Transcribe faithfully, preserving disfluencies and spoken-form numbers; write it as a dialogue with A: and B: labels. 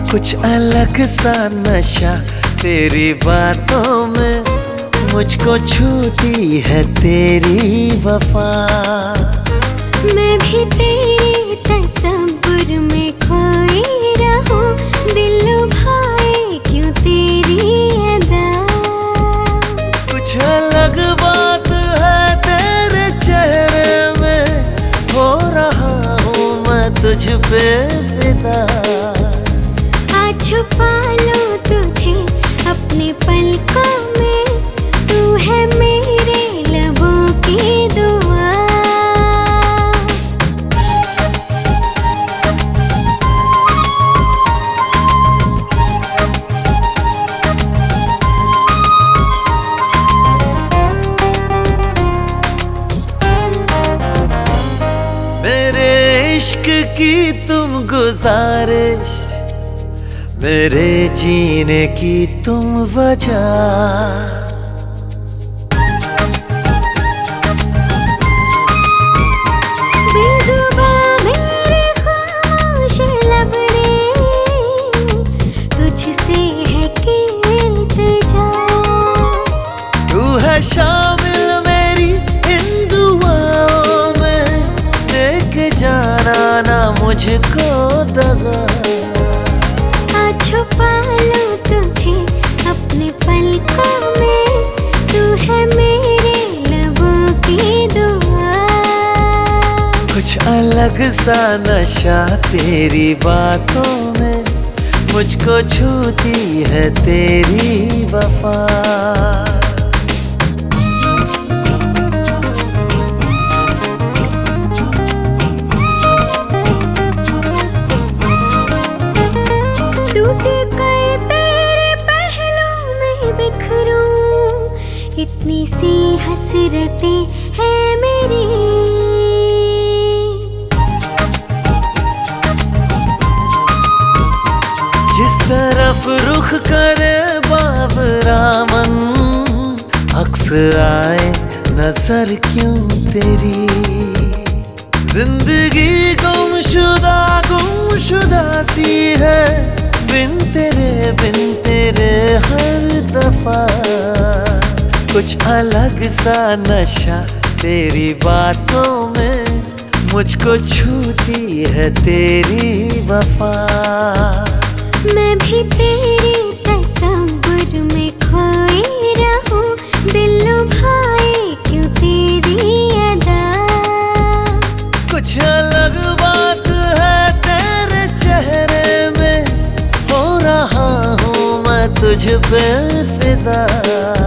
A: कुछ अलग सा नशा तेरी बातों में, मुझको छूती है तेरी वफा।
B: मैं भी तेरे तसव्वुर में खोई रहूं, दिल लुभाए क्यों तेरी अदा।
A: कुछ अलग बात है तेरे चेहरे में, हो रहा हूँ मैं तुझ पे फिदा।
B: आ छुपा लो तुझे अपने पलकों में, तू है मेरे लबों की दुआ।
A: मेरे इश्क की तुम गुजारिश, मेरे जीने की तुम वजह।
B: बेजुबां मेरे खामोश लब ने, तुझसे है कि इल्तिजा।
A: तू है शामिल मेरी इन दुआओं में, देख जाना ना मुझको दगा।
B: छुपा लो तुझे अपने पलकों में, तू है मेरे लबों की दुआ।
A: कुछ अलग सा नशा तेरी बातों में, मुझको छूती है तेरी वफा।
B: टूट कर तेरे पहलू में बिखरूं, इतनी सी हसरतें हैं मेरी।
A: जिस तरफ रुख करे बाबरा मन, अक्स आए नजर क्यों तेरी। जिंदगी गुमशुदा गुमशुदा सी है, बिन तेरे बिन तेरे हर दफा। कुछ अलग सा नशा तेरी बातों में, मुझको छूती है तेरी वफा।
B: मैं भी तेरे तसव्वुर में खोई रहूं, दिल लुभाए क्यों तेरी अदा।
A: कुछ अलग बात है तेरे चेहरे में, हो रहा हूँ मैं तुझ पे फिदा।